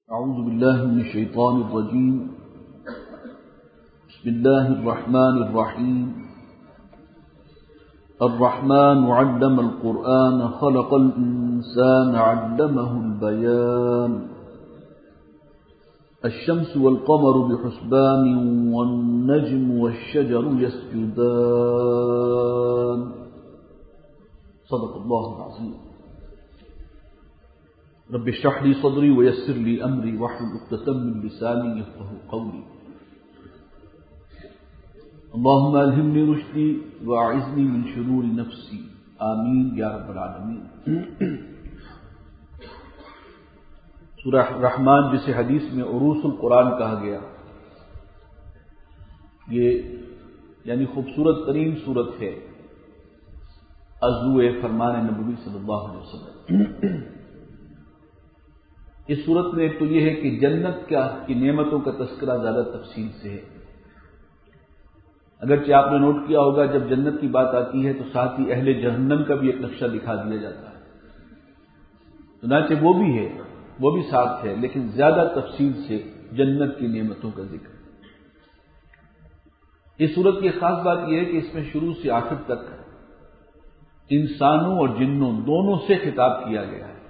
أعوذ بالله من الشيطان الرجيم. بسم الله الرحمن الرحيم. الرحمن علم القرآن خلق الإنسان علمه البيان. الشمس والقمر بحسبان والنجم والشجر يسجدان. صدق الله العظيم. رب اشرح لي صدري ويسر لي امري واحلل عقدة من لساني يفقهوا قولي. اللهم الهمني رشدي واعذني من شرور نفسي. آمین یا رب العالمین. سورہ رحمان جسے حدیث میں عروس القرآن کہا گیا، یہ یعنی خوبصورت ترین صورت ہے عضو فرمان نبوی صلی اللہ علیہ وسلم. اس صورت میں تو یہ ہے کہ جنت کی نعمتوں کا تذکرہ زیادہ تفصیل سے ہے. اگرچہ آپ نے نوٹ کیا ہوگا جب جنت کی بات آتی ہے تو ساتھ ہی اہل جہنم کا بھی ایک نقشہ دکھا دیا جاتا ہے. چنانچہ وہ بھی ہے، وہ بھی ساتھ ہے، لیکن زیادہ تفصیل سے جنت کی نعمتوں کا ذکر. اس صورت کی خاص بات یہ ہے کہ اس میں شروع سے آخر تک انسانوں اور جنوں دونوں سے خطاب کیا گیا ہے،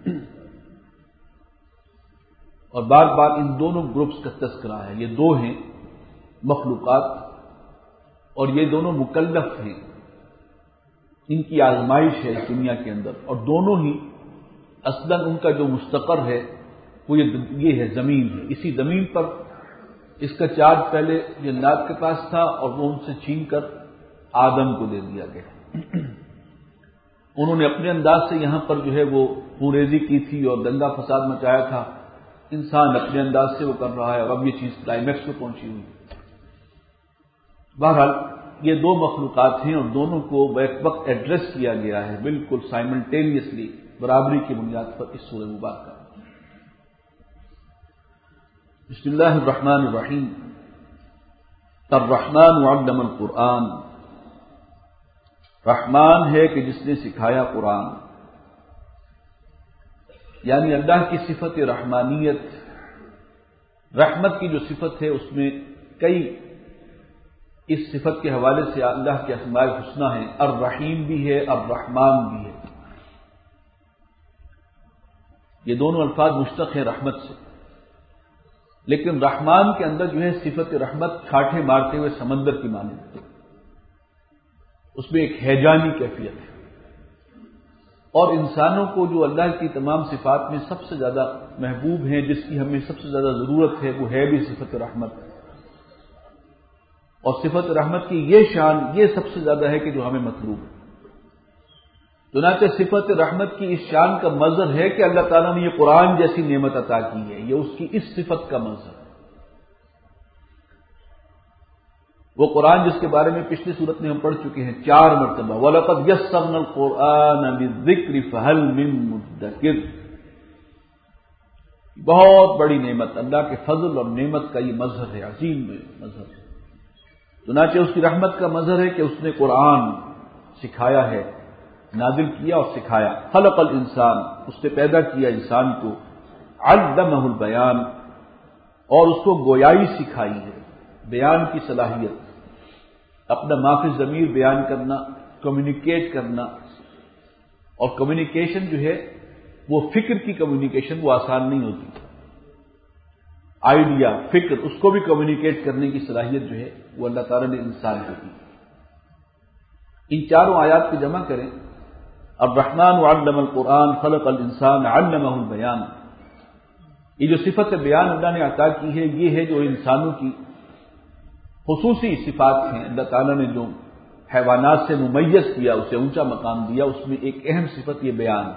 اور بار بار ان دونوں گروپس کا تذکرہ ہے. یہ دو ہیں مخلوقات اور یہ دونوں مکلف ہیں، ان کی آزمائش ہے اس دنیا کے اندر، اور دونوں ہی اصلاً ان کا جو مستقر ہے وہ یہ ہے زمین ہے. اسی زمین پر اس کا چارج پہلے جنات کے پاس تھا اور وہ ان سے چھین کر آدم کو دے دیا گیا. انہوں نے اپنے انداز سے یہاں پر جو ہے وہ خونریزی کی تھی اور دنگا فساد مچایا تھا. انسان اپنے انداز سے وہ کر رہا ہے اور اب یہ چیز کلائمیکس پہ پہنچی ہوئی. بہرحال یہ دو مخلوقات ہیں اور دونوں کو بیک وقت ایڈریس کیا گیا ہے بالکل سائملٹینیسلی، برابری کی بنیاد پر اس سورہ مبارکہ. بسم اللہ الرحمن الرحیم. الرحمن علم القرآن. رحمان ہے کہ جس نے سکھایا قرآن، یعنی اللہ کی صفت رحمانیت، رحمت کی جو صفت ہے اس میں کئی اس صفت کے حوالے سے اللہ کے اسماء الحسنی ہیں. الرحیم بھی ہے، الرحمان بھی ہے. یہ دونوں الفاظ مشتق ہیں رحمت سے، لیکن رحمان کے اندر جو ہے صفت رحمت چھاٹے مارتے ہوئے سمندر کی مانند ہے. اس میں ایک ہیجانی کیفیت ہے. اور انسانوں کو جو اللہ کی تمام صفات میں سب سے زیادہ محبوب ہیں، جس کی ہمیں سب سے زیادہ ضرورت ہے، وہ ہے بھی صفت رحمت. اور صفت رحمت کی یہ شان یہ سب سے زیادہ ہے کہ جو ہمیں مطلوب ہے. چنانچہ صفت رحمت کی اس شان کا مظہر ہے کہ اللہ تعالیٰ نے یہ قرآن جیسی نعمت عطا کی ہے. یہ اس کی اس صفت کا مظہر ہے. وہ قرآن جس کے بارے میں پچھلی صورت میں ہم پڑھ چکے ہیں 4 مرتبہ. وَلَقَدْ يَسَّرْنَا الْقُرْآنَ لِلذِّكْرِ فَهَلْ مِن مُدَّكِرٍ. بہت بڑی نعمت، اللہ کے فضل اور نعمت کا یہ مظہر ہے، عظیم مظہر ہے. چنانچہ اس کی رحمت کا مظہر ہے کہ اس نے قرآن سکھایا ہے، نازل کیا اور سکھایا. خلق الانسان، اس نے پیدا کیا انسان کو. علمہ البیان، اور اس کو گویائی سکھائی ہے، بیان کی صلاحیت، اپنا ما فی الضمیر بیان کرنا، کمیونیکیٹ کرنا. اور کمیونیکیشن جو ہے وہ فکر کی کمیونیکیشن وہ آسان نہیں ہوتی. آئیڈیا، فکر، اس کو بھی کمیونیکیٹ کرنے کی صلاحیت جو ہے وہ اللہ تعالیٰ نے انسان کو دی. ان چاروں آیات کو جمع کریں. الرحمن علم القرآن خلق الانسان علمہ البیان. یہ جو صفت بیان اللہ نے عطا کی ہے، یہ ہے جو انسانوں کی خصوصی صفات ہیں. اللہ تعالیٰ نے جو حیوانات سے ممیز کیا، اسے اونچا مقام دیا، اس میں ایک اہم صفت یہ بیان.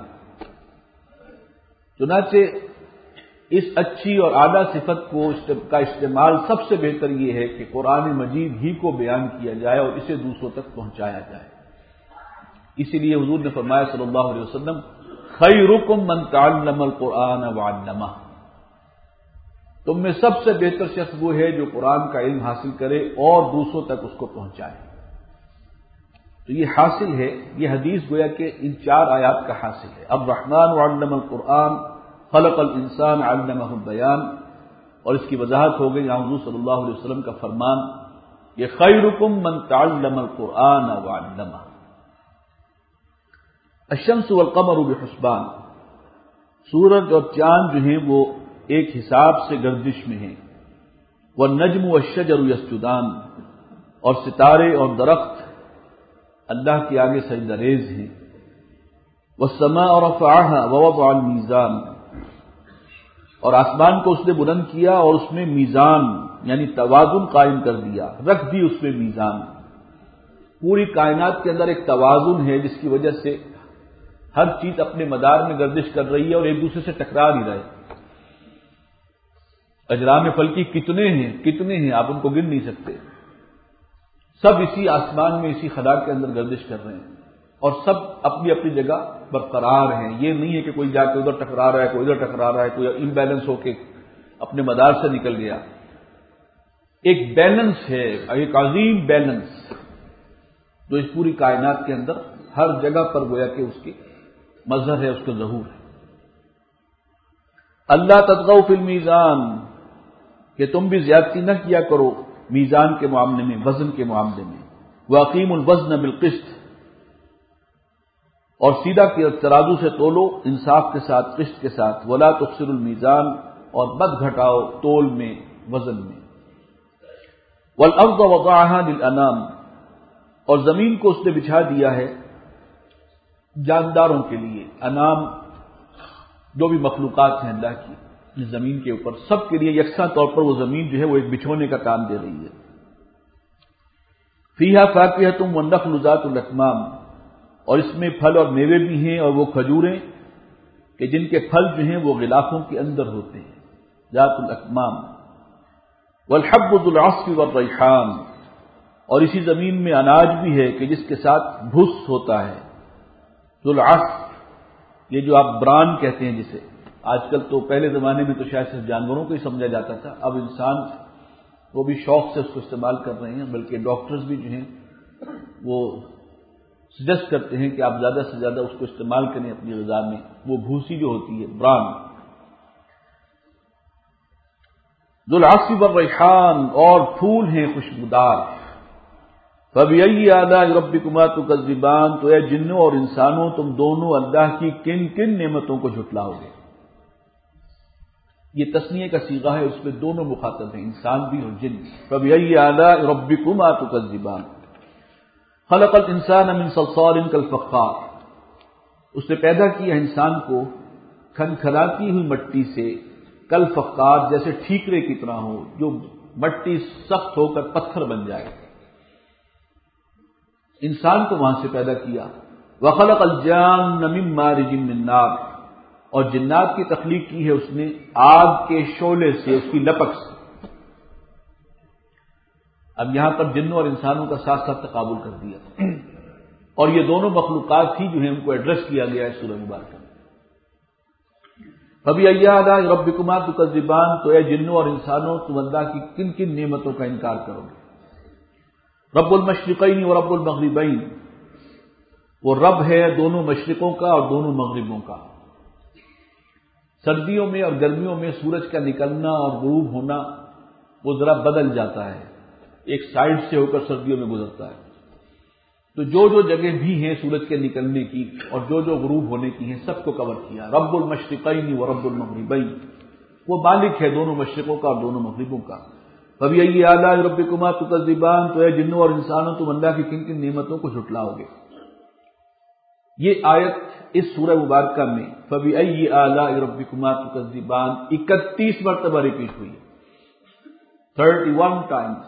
چنانچہ اس اچھی اور اعلیٰ صفت کا استعمال سب سے بہتر یہ ہے کہ قرآن مجید ہی کو بیان کیا جائے اور اسے دوسروں تک پہنچایا جائے. اسی لیے حضور نے فرمایا صلی اللہ علیہ وسلم خیرکم من تعلم القرآن وعلمہ. تم میں سب سے بہتر شخص وہ ہے جو قرآن کا علم حاصل کرے اور دوسروں تک اس کو پہنچائے. تو یہ حاصل ہے، یہ حدیث گویا کہ ان 4 آیات کا حاصل ہے. الرحمن علم القرآن خلق الانسان علمہ البیان، اور اس کی وضاحت ہو گئی یہاں حضور صلی اللہ علیہ وسلم کا فرمان، یہ خیرکم من تعلم القرآن وعلمہ۔ الشمس والقمر بحسبان، سورج اور چاند جو ہیں وہ ایک حساب سے گردش میں ہیں، والنجم والشجر یسجدان، اور ستارے اور درخت اللہ کے آگے سجدہ ریز ہیں، والسماء رفعها ووضع الميزان، اور آسمان کو اس نے بلند کیا اور اس میں میزان یعنی توازن قائم کر دیا، رکھ دی اس میں میزان۔ پوری کائنات کے اندر ایک توازن ہے جس کی وجہ سے ہر چیز اپنے مدار میں گردش کر رہی ہے اور ایک دوسرے سے ٹکرا نہیں رہے۔ اجرام فلکی کتنے ہیں آپ ان کو گن نہیں سکتے، سب اسی آسمان میں اسی خلا کے اندر گردش کر رہے ہیں اور سب اپنی اپنی جگہ برقرار ہیں۔ یہ نہیں ہے کہ کوئی جا کے ادھر ٹکرا رہا ہے، کوئی ادھر ٹکرا رہا ہے، کوئی امبیلنس ہو کے اپنے مدار سے نکل گیا۔ ایک بیلنس ہے، ایک عظیم بیلنس جو اس پوری کائنات کے اندر ہر جگہ پر گویا کہ اس کی مظہر ہے، اس کا ظہور ہے۔ اللہ تطغوا فی المیزان، کہ تم بھی زیادتی نہ کیا کرو میزان کے معاملے میں، وزن کے معاملے میں۔ واقیموا الوزن بالقسط، اور سیدھا ترازو سے تولو انصاف کے ساتھ، قسط کے ساتھ۔ ولا تخسروا المیزان، اور مت گھٹاؤ تول میں، وزن میں۔ والارض وضعها للانام، اور زمین کو اس نے بچھا دیا ہے جانداروں کے لیے۔ انام جو بھی مخلوقات ہیں اللہ کی زمین کے اوپر، سب کے لیے یکساں طور پر وہ زمین جو ہے وہ ایک بچھونے کا کام دے رہی ہے۔ فیہا فاکہۃ والنخل ذات الاکمام، اور اس میں پھل اور میوے بھی ہیں، اور وہ کھجوریں کہ جن کے پھل جو ہیں وہ غلافوں کے اندر ہوتے ہیں، ذات الاکمام۔ والحب ذو العصف والریحان، اور اسی زمین میں اناج بھی ہے کہ جس کے ساتھ بھس ہوتا ہے، ذو العصف، یہ جو آپ بران کہتے ہیں جسے آج کل، تو پہلے زمانے میں تو شاید صرف جانوروں کو ہی سمجھا جاتا تھا، اب انسان وہ بھی شوق سے اس کو استعمال کر رہے ہیں، بلکہ ڈاکٹرز بھی جو ہیں وہ سجیسٹ کرتے ہیں کہ آپ زیادہ سے زیادہ اس کو استعمال کریں اپنی غذا میں، وہ بھوسی جو ہوتی ہے بران۔ ذو العصف والریحان، اور پھول ہیں خوشبودار۔ فَبِأَيِّ آلَاءِ رَبِّكُمَا تُكَذِّبَانِ، تو اے جنوں اور انسانوں تم دونوں اللہ کی کن کن نعمتوں کو جھٹلاؤ گے۔ یہ تثنیہ کا صیغہ ہے، اس میں دونوں مخاطب ہیں، انسان بھی اور جن۔ فَبِأَيِّ آلَاءِ رَبِّكُمَا تُكَذِّبَانِ۔ خلق الانسان من صلصال کالفخار، اس نے پیدا کیا انسان کو کھنکھلاتی ہوئی مٹی سے، کالفخار، جیسے ٹھیکرے کی طرح ہو، جو مٹی سخت ہو کر پتھر بن جائے، انسان کو وہاں سے پیدا کیا۔ وخلق الجان من مارج من نار، اور جنات کی تخلیق کی ہے اس نے آگ کے شعلے سے، اس کی لپٹ سے۔ اب یہاں پر جنوں اور انسانوں کا ساتھ ساتھ تقابل کر دیا، اور یہ دونوں مخلوقات ہی جو ہیں ان کو ایڈریس کیا گیا ہے سورہ مبارکہ میں۔ فَبِأَيِّ آلَاءِ رَبِّكُمَا تُكَذِّبَانِ، تو اے جنوں اور انسانوں تم اللہ کی کن کن نعمتوں کا انکار کرو گے۔ رب المشرقین و رب المغربین، وہ رب ہے دونوں مشرقوں کا اور دونوں مغربوں کا۔ سردیوں میں اور گرمیوں میں سورج کا نکلنا اور غروب ہونا وہ ذرا بدل جاتا ہے، ایک سائڈ سے ہو کر سردیوں میں گزرتا ہے، تو جو جگہ بھی ہیں سورج کے نکلنے کی اور جو غروب ہونے کی ہیں سب کو کور کیا۔ رب المشرقین و رب المغربین، وہ مالک ہے دونوں مشرقوں کا اور دونوں مغربوں کا۔ فَبِأَيِّ آلَاءِ رَبِّكُمَا تُكَذِّبَانِ، تو اے جنوں اور انسانوں تم اللہ کی کن کن نعمتوں کو جھٹلاؤ گے۔ یہ آیت اس سورہ مبارکہ میں فَبِأَيِّ آلَاءِ رَبِّكُمَا تُكَذِّبَانِ 31 مرتبہ ریپیٹ ہوئی، 31 ٹائمز۔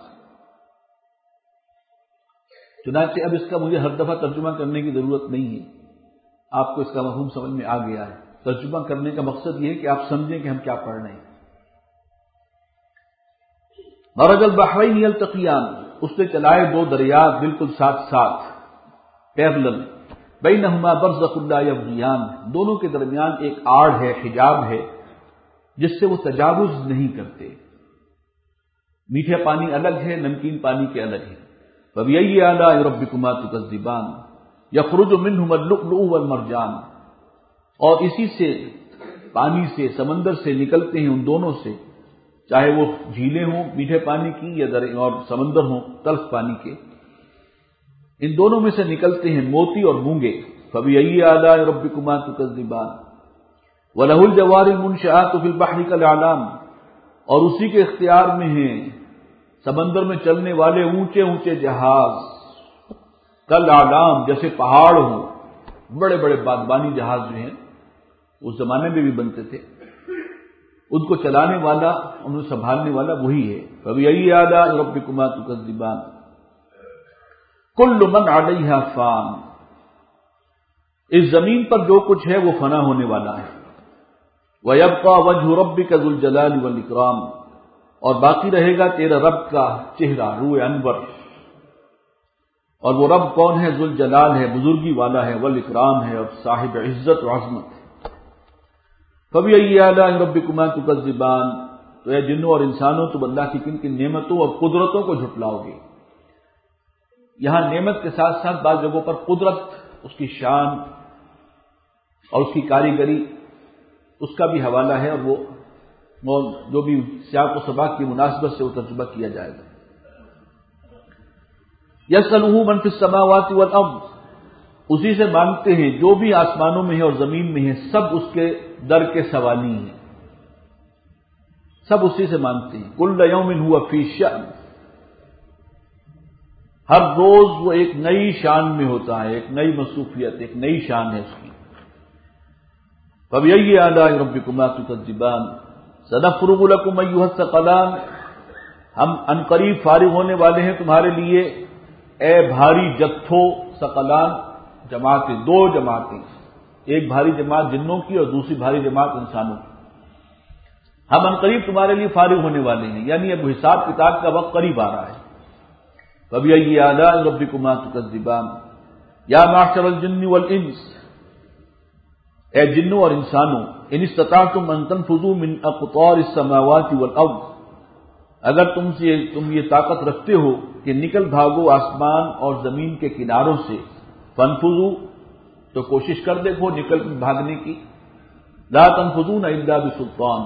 چنانچہ اب اس کا مجھے ہر دفعہ ترجمہ کرنے کی ضرورت نہیں ہے، آپ کو اس کا مفہوم سمجھ میں آ گیا ہے۔ ترجمہ کرنے کا مقصد یہ ہے کہ آپ سمجھیں کہ ہم کیا پڑھ رہے ہیں۔ مرج البحرین یلتقیان، اس نے چلائے دو دریا بالکل ساتھ ساتھ، پیرلل، بینہما برزخ لا یبغیان، دونوں کے درمیان ایک آڑ ہے، حجاب ہے، جس سے وہ تجاوز نہیں کرتے۔ میٹھا پانی الگ ہے، نمکین پانی کے الگ ہے۔ فَبِأَيِّ آلَاءِ رَبِّكُمَا تُكَذِّبَانِ يَخْرُجُ مِنْهُمَا اللُّؤْلُؤُ وَالْمَرْجَانُ، اور اسی سے پانی سے، سمندر سے نکلتے ہیں ان دونوں سے، چاہے وہ جھیلیں ہوں میٹھے پانی کی یا اور سمندر ہوں تلخ پانی کے، ان دونوں میں سے نکلتے ہیں موتی اور مونگے۔ فَبِأَيِّ آلَاءِ رَبِّكُمَا تُكَذِّبَانِ وَلَهُ الْجَوَارِ الْمُنشَآتُ فِي الْبَحْرِ كَالْأَعْلَامِ، اور اسی کے اختیار میں ہیں سمندر میں چلنے والے اونچے اونچے جہاز، کالأعلام جیسے پہاڑ ہوں، بڑے بڑے بادبانی جہاز جو ہیں اس زمانے میں بھی بنتے تھے، ان کو چلانے والا، انہیں سنبھالنے والا وہی ہے۔ فَبِأَيِّ آلَاءِ رَبِّكُمَا تُكَذِّبَانِ كُلُّ مَنْ عَلَيْهَا فَانٍ، اس زمین پر جو کچھ ہے وہ فنا ہونے والا ہے۔ وَيَبْقَى وَجْهُ رَبِّكَ ذُو الْجَلَالِ وَالْإِكْرَامِ، اور باقی رہے گا تیرا رب کا چہرہ، روح انور، اور وہ رب کون ہے؟ ذو الجلال ہے، بزرگی والا ہے، والاکرام ہے، اور صاحب عزت و عظمت ہے۔ فَبِأَيِّ آلَاءِ رَبِّكُمَا تُكَذِّبَانِ، تو اے جنوں اور انسانوں تم اللہ کی کن کن نعمتوں اور قدرتوں کو جھٹلاؤ گے۔ یہاں نعمت کے ساتھ ساتھ بعض جگہوں پر قدرت، اس کی شان اور اس کی کاریگری، اس کا بھی حوالہ ہے، اور وہ جو بھی سیاق و سباق کی مناسبت سے وہ ترجمہ کیا جائے گا۔ یسألہ من فی السماوات والارض، اسی سے مانگتے ہیں جو بھی آسمانوں میں ہے اور زمین میں ہے، سب اس کے در کے سوالی ہیں، سب اسی سے مانگتے ہیں۔ کل یوم ہوا فی شأن، ہر روز وہ ایک نئی شان میں ہوتا ہے، ایک نئی مصروفیت، ایک نئی شان ہے اس کی۔ فَبِأَيِّ آلَاءِ رَبِّكُمَا تُكَذِّبَانِ سَنَفْرُغُ لَكُمْ أَيُّهَا الثَّقَلَانِ، ہم عنقریب فارغ ہونے والے ہیں تمہارے لیے اے بھاری جتھو، ثقلان جماعتیں، دو جماعتیں، ایک بھاری جماعت جنوں کی اور دوسری بھاری جماعت انسانوں کی، ہم عنقریب تمہارے لیے فارغ ہونے والے ہیں، یعنی اب حساب کتاب کا وقت قریب آ رہا ہے۔ فَبِأَيِّ آلَاءِ رَبِّكُمَا تُكَذِّبَانِ یا معشر الجن والانس، اے جنوں اور انسانوں، ان استطعتم ان تنفذوا من اقطار السماوات والارض، اگر تم یہ طاقت رکھتے ہو کہ نکل بھاگو آسمان اور زمین کے کناروں سے، فانفذوا تو کوشش کر دیکھو نکل بھاگنے کی، لا تنفذون الا بسلطان،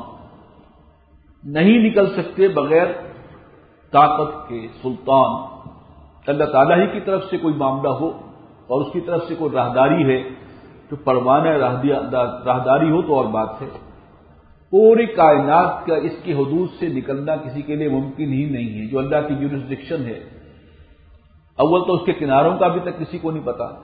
نہیں نکل سکتے بغیر طاقت کے، سلطان، اللہ تعالیٰ ہی کی طرف سے کوئی معاملہ ہو اور اس کی طرف سے کوئی راہداری ہے، تو پروانہ راہداری ہو تو اور بات ہے۔ پوری کائنات کا اس کی حدود سے نکلنا کسی کے لیے ممکن ہی نہیں ہے، جو اللہ کی جورسڈکشن ہے۔ اول تو اس کے کناروں کا ابھی تک کسی کو نہیں پتا،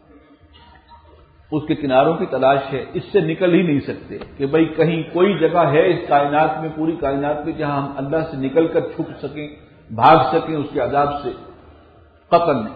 اس کے کناروں کی تلاش ہے، اس سے نکل ہی نہیں سکتے کہ بھئی کہیں کوئی جگہ ہے اس کائنات میں، پوری کائنات میں، جہاں ہم اللہ سے نکل کر چھپ سکیں، بھاگ سکیں اس کے عذاب سے، قطعاً نہیں۔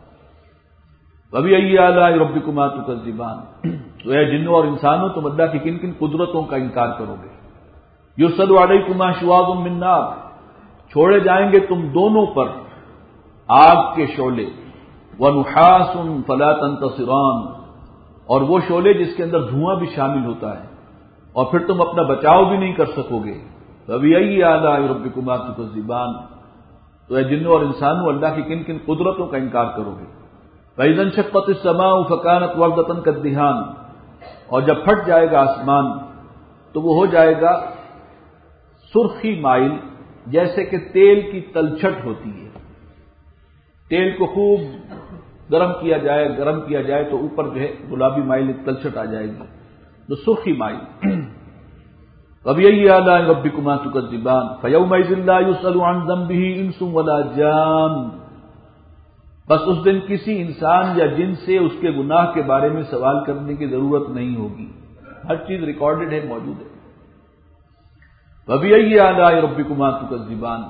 وَبِأَيِّ آلَاءِ رَبِّكُمَا تُكَذِّبَانِ، تو اے جنوں اور انسانوں تم اللہ کی کن کن قدرتوں کا انکار کرو گے۔ یُرْسَلُ عَلَيْكُمَا شُوَاظٌ مِّن نَّارٍ، چھوڑے جائیں گے تم دونوں پر آگ کے شعلے، وَنُحَاسٌ فَلَا تَنتَصِرَانِ، اور وہ شعلے جس کے اندر دھواں بھی شامل ہوتا ہے، اور پھر تم اپنا بچاؤ بھی نہیں کر سکو گے۔ فَبِأَيِّ آلَاءِ رَبِّكُمَا تُكَذِّبَانِ، تو اے جنوں اور انسانوں اللہ کی کن کن قدرتوں کا انکار کرو گے۔ فَإِذَا انشَقَّتِ السَّمَاءُ فَكَانَتْ وَرْدَةً كَالدِّهَانِ، اور جب پھٹ جائے گا آسمان تو وہ ہو جائے گا سرخی مائل، جیسے کہ تیل کی تلچھٹ ہوتی ہے، تیل کو خوب گرم کیا جائے تو اوپر جو ہے گلابی مائل ایک تلچھٹ آ جائے گی، تو سرخی مائل۔ فَبِأَيِّ آلَاءِ رَبِّكُمَا تُكَذِّبَانِ فَيَوْمَئِذٍ لَا يُسْأَلُ عَنْ ذَنبِهِ إِنسٌ وَلَا جَانٌّ، بس اس دن کسی انسان یا جن سے اس کے گناہ کے بارے میں سوال کرنے کی ضرورت نہیں ہوگی، ہر چیز ریکارڈڈ ہے، موجود ہے۔ فَبِأَيِّ آلَاءِ رَبِّكُمَا تُكَذِّبَانِ،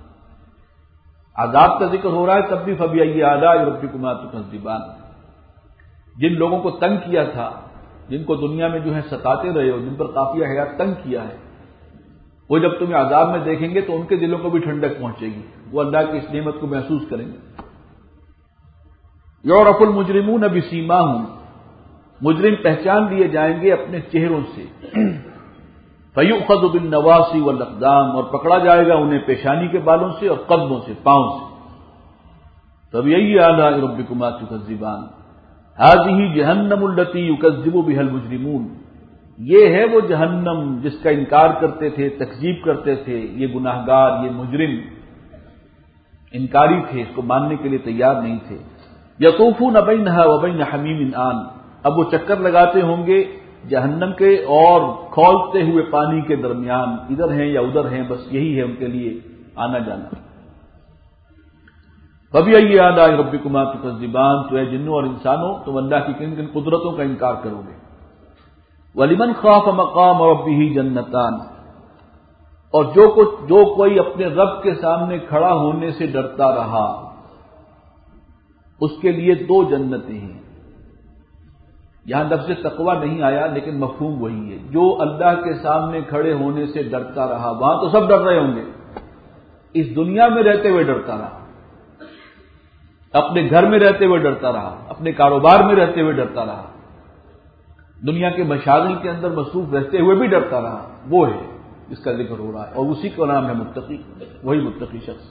عذاب کا ذکر ہو رہا ہے تب بھی فَبِأَيِّ آلَاءِ رَبِّكُمَا تُكَذِّبَانِ، جن لوگوں کو تنگ کیا تھا، جن کو دنیا میں جو ہے ستاتے رہے ہو، جن پر قافیہ حیات تنگ کیا ہے، وہ جب تمہیں عذاب میں دیکھیں گے تو ان کے دلوں کو بھی ٹھنڈک پہنچے گی، وہ اللہ کی اس نعمت کو محسوس کریں گے۔ یعرف المجرمون بسیماہم، مجرم پہچان لیے جائیں گے اپنے چہروں سے۔ فیؤخذ بالنواصی والاقدام، اور پکڑا جائے گا انہیں پیشانی کے بالوں سے اور قدموں سے، پاؤں سے۔ فبأي آلاء ربكما تكذبان هذه جہنم التي يكذب بها المجرمون، یہ ہے وہ جہنم جس کا انکار کرتے تھے، تکذیب کرتے تھے، یہ گناہگار، یہ مجرم انکاری تھے، اس کو ماننے کے لیے تیار نہیں تھے۔ یطوفون بینھا وبین حمیم آن، اب وہ چکر لگاتے ہوں گے جہنم کے اور کھولتے ہوئے پانی کے درمیان، ادھر ہیں یا ادھر ہیں، بس یہی ہے ان کے لیے آنا جانا۔ فبأي آلاء ربكما تكذبان، تو اے جنوں اور انسانوں تم اللہ کی کن کن قدرتوں کا انکار کرو گے۔ وَلِمَنْ خَافَ مَقَامَ رَبِّهِ جَنَّتَانِ، اور جو کوئی اپنے رب کے سامنے کھڑا ہونے سے ڈرتا رہا اس کے لیے دو جنتیں ہیں۔ یہاں لفظ تقوی نہیں آیا لیکن مفہوم وہی ہے، جو اللہ کے سامنے کھڑے ہونے سے ڈرتا رہا، وہاں تو سب ڈر رہے ہوں گے، اس دنیا میں رہتے ہوئے ڈرتا رہا، اپنے گھر میں رہتے ہوئے ڈرتا رہا، اپنے کاروبار میں رہتے ہوئے ڈرتا رہا، دنیا کے مشاغل کے اندر مصروف رہتے ہوئے بھی ڈرتا رہا، وہ ہے جس کا ذکر ہو رہا ہے، اور اسی کا نام ہے متقی، وہی متقی شخص۔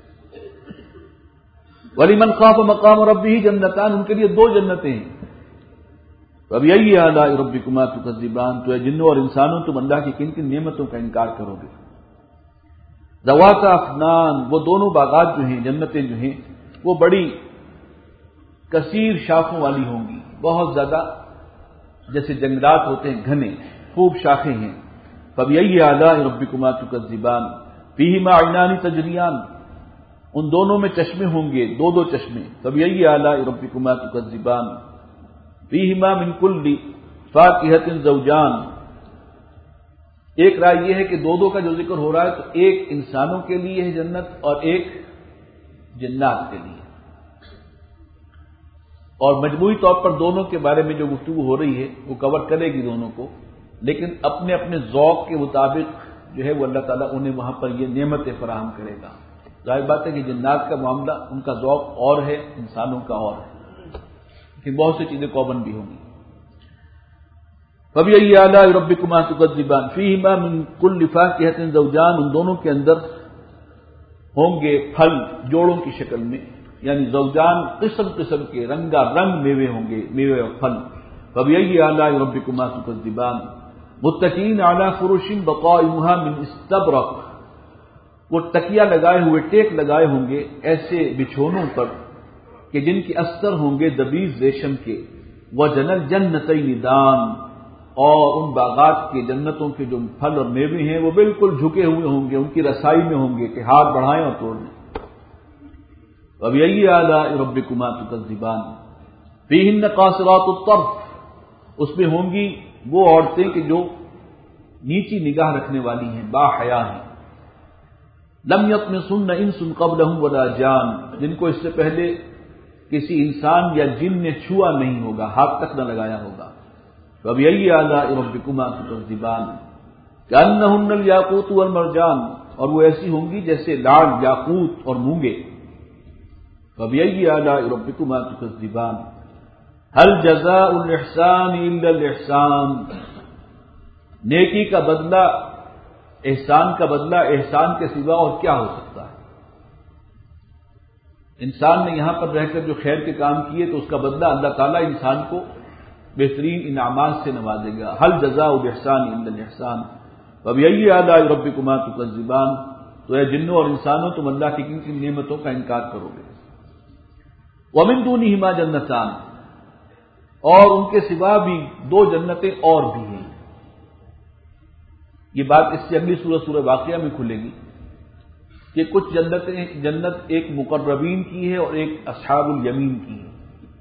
وَلِمَنْ خَافَ مَقَامَ رَبِّهِ جَنَّتَانِ، ان کے لیے دو جنتیں ہیں۔ فَبِأَيِّ آلَاءِ رَبِّكُمَا تُكَذِّبَانِ، تو اے جنوں اور انسانوں تم اللہ کی کن کن نعمتوں کا انکار کرو گے۔ ذَوَاتَا أَفْنَانٍ، وہ دونوں باغات جو ہیں، جنتیں جو ہیں، وہ بڑی کثیر شاخوں والی ہوں گی، بہت زیادہ، جیسے جنگلات ہوتے ہیں گھنے، خوب شاخیں ہیں۔ فَبِأَيِّ آلَاءِ رَبِّكُمَا تُكَذِّبَانِ فِيهِمَا عَيْنَانِ تَجْرِيَانِ، ان دونوں میں چشمے ہوں گے، دو دو چشمے۔ فَبِأَيِّ آلَاءِ رَبِّكُمَا تُكَذِّبَانِ فِيهِمَا مِن كُلِّ فَاكِهَةٍ زَوْجَانِ، ایک رائے یہ ہے کہ دو کا جو ذکر ہو رہا ہے تو ایک انسانوں کے لیے ہے جنت اور ایک جنات کے لیے، اور مجموعی طور پر دونوں کے بارے میں جو گفتگو ہو رہی ہے وہ کور کرے گی دونوں کو، لیکن اپنے اپنے ذوق کے مطابق جو ہے وہ اللہ تعالیٰ انہیں وہاں پر یہ نعمتیں فراہم کرے گا۔ ظاہر بات ہے کہ جنات کا معاملہ ان کا ذوق اور ہے، انسانوں کا اور ہے، لیکن بہت سی چیزیں کامن بھی ہوں گی۔ فَبِأَيِّ آلَاءِ رَبِّكُمَا تُكَذِّبَانِ فِيهِمَا مِن كُلِّ فَاكِهَةٍ زَوْجَانِ، ان دونوں کے اندر ہوں گے پھل جوڑوں کی شکل میں، یعنی زوجان قسم قسم کے رنگا رنگ میوے ہوں گے، میوے اور پھل۔ فَبِأَيِّ آلَاءِ رَبِّكُمَا تُكَذِّبَانِ مُتَّكِئِينَ عَلَىٰ فُرُشٍ بَطَائِنُهَا مِنْ اسْتَبْرَقٍ، وہ تکیہ لگائے ہوئے، ٹیک لگائے ہوں گے ایسے بچھونوں پر کہ جن کے استر ہوں گے دبیز ریشم کے۔ وَجَنَى الْجَنَّتَيْنِ دَانٍ، اور ان باغات کے جنتوں کے جو پھل اور میوے ہیں وہ بالکل جھکے ہوئے ہوں گے، ان کی رسائی میں ہوں گے کہ ہاتھ بڑھائیں اور توڑ لیں۔ فَبِأَيِّ آلَاءِ رَبِّكُمَا تُكَذِّبَانِ فِيهِنَّ قَاصِرَاتُ الطَّرْفِ، اس میں ہوں گی وہ عورتیں کہ جو نیچی نگاہ رکھنے والی ہیں، با حیا ہیں۔ لَمْ يَطْمِثُنَّ إِنسٌ قَبْلَهُمْ وَلَا جَانٌ، جن کو اس سے پہلے کسی انسان یا جن نے چھوا نہیں ہوگا، ہاتھ تک نہ لگایا ہوگا۔ فَبِأَيِّ آلَاءِ رَبِّكُمَا تُكَذِّبَانِ كَأَنَّهُنَّ الْيَاقُوتُ وَالْمَرْجَانُ، اور وہ ایسی ہوں گی جیسے لال، یاقوت اور مونگے۔ فَبِأَيِّ آلَاءِ رَبِّكُمَا تُكَذِّبَانِ هَلْ جَزَاءُ الْإِحْسَانِ إِلَّا الْإِحْسَانُ، نیکی کا بدلہ، احسان کا بدلہ احسان کے سوا اور کیا ہو سکتا ہے؟ انسان نے یہاں پر رہ کر جو خیر کے کام کیے تو اس کا بدلہ اللہ تعالیٰ انسان کو بہترین انعامات سے نوازے گا۔ هَلْ جَزَاءُ الْإِحْسَانِ إِلَّا الْإِحْسَانُ فَبِأَيِّ آلَاءِ رَبِّكُمَا تُكَذِّبَانِ، تو اے جنوں اور انسانوں تم اللہ کی کن کن نعمتوں کا انکار کرو گے۔ وَمِن دُونِهِمَا جَنَّتَانِ، اور ان کے سوا بھی دو جنتیں اور بھی ہیں۔ یہ بات اس سے اگلی سورہ واقعہ میں کھلے گی کہ کچھ جنت ایک مقربین کی ہے اور ایک اصحاب الیمین کی ہے،